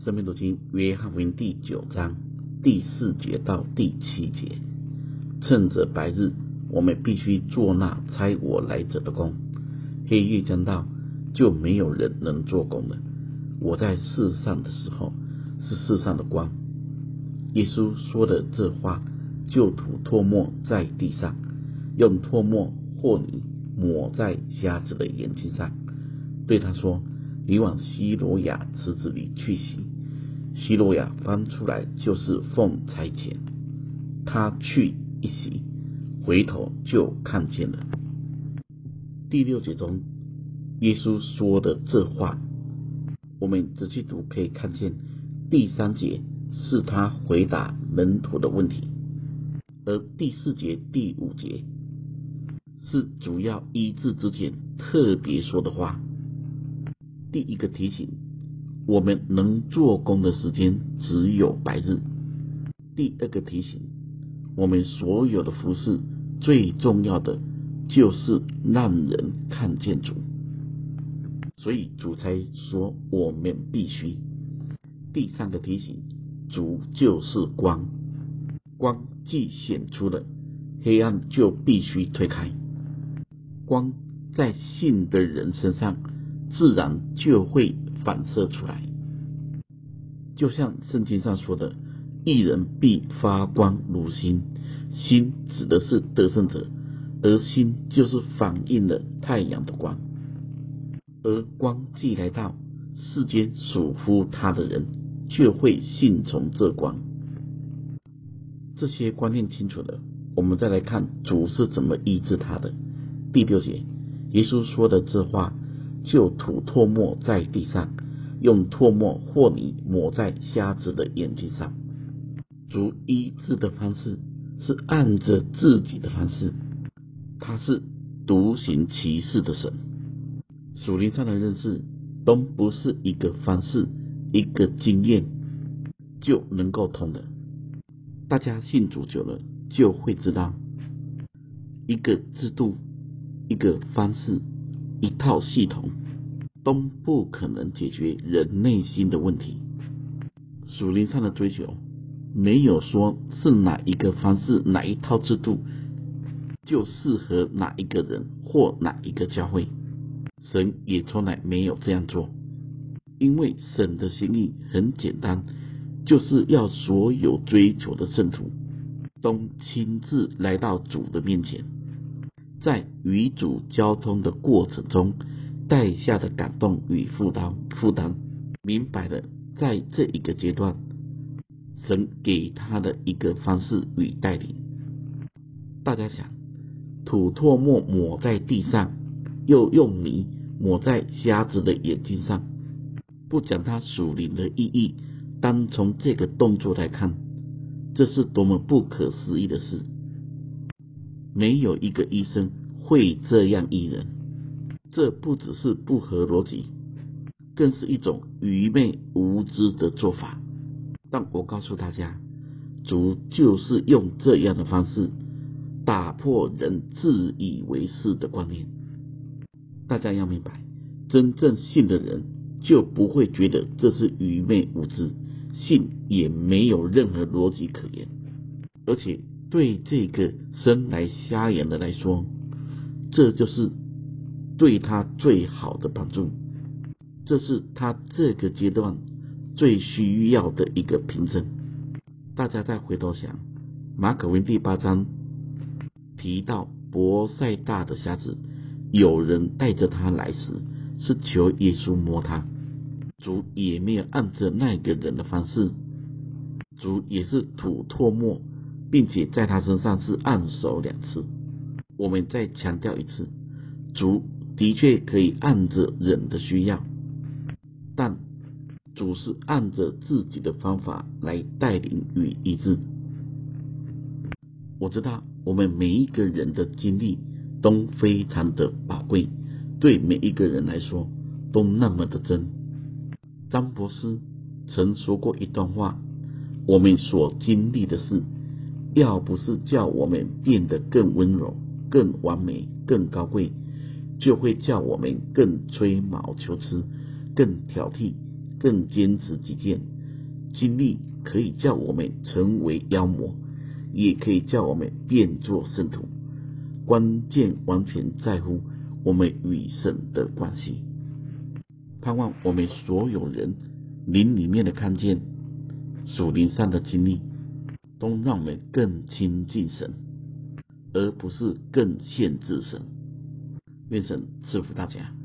生命读经约翰福音第9章第4节到第7节。趁着白日，我们必须做那差我来者的工；黑夜将到，就没有人能做工了。我在世上的时候，是世上的光。耶稣说的这话，就吐唾沫在地上，用唾沫和泥抹在瞎子的眼睛上，对他说：你往西罗亚池子里去洗。西罗亚翻出来就是奉差遣。他去一洗，回头就看见了。第6节中，耶稣说的这话，我们仔细读可以看见，第3节是他回答门徒的问题，而第4节、第5节是主要医治之前特别说的话。第一个提醒，我们能做工的时间只有白日。第二个提醒，我们所有的服事最重要的就是让人看见主，所以主才说我们必须。第3个提醒，主就是光，光既显出了，黑暗就必须推开。光在信的人身上自然就会反射出来，就像圣经上说的，义人必发光如星。星指的是得胜者，而星就是反映了太阳的光。而光既来到，世间属乎他的人就会信从这光。这些观念清楚了，我们再来看主是怎么医治他的。第6节，耶稣说的这话，就吐唾沫在地上，用唾沫和泥抹在瞎子的眼睛上。主医治的方式是按着自己的方式，他是独行其事的神。属灵上的认识都不是一个方式、一个经验就能够通的。大家信主久了，就会知道，一个制度、一个方式、一套系统都不可能解决人内心的问题。属灵上的追求没有说是哪一个方式、哪一套制度就适合哪一个人或哪一个教会，神也从来没有这样做。因为神的心意很简单，就是要所有追求的圣徒都亲自来到主的面前，在与主交通的过程中带下的感动与负担，明白了在这一个阶段神给他的一个方式与带领。大家想，吐唾沫抹在地上，又用泥抹在瞎子的眼睛上，不讲他属灵的意义，单从这个动作来看，这是多么不可思议的事。没有一个医生会这样医人，这不只是不合逻辑，更是一种愚昧无知的做法。但我告诉大家，主就是用这样的方式打破人自以为是的观念。大家要明白，真正信的人就不会觉得这是愚昧无知，信也没有任何逻辑可言。而且对这个生来瞎眼的来说，这就是对他最好的帮助，这是他这个阶段最需要的一个凭证。大家再回头想，马可福音第8章提到伯赛大的瞎子，有人带着他来时，是求耶稣摸他，主也没有按着那个人的方式，主也是吐唾沫，并且在他身上是按手2次。我们再强调一次，主的确可以按着人的需要，但主是按着自己的方法来带领与医治。我知道我们每一个人的经历都非常的宝贵，对每一个人来说都那么的真。张博士曾说过一段话，我们所经历的事，要不是叫我们变得更温柔、更完美、更高贵，就会叫我们更吹毛求疵、更挑剔、更坚持己见、 经历可以叫我们成为妖魔，也可以叫我们变作圣徒。关键完全在乎我们与神的关系。盼望我们所有人灵里面的看见，属灵上的经历，都让我们更亲近神，而不是更限制神。愿神赐福大家。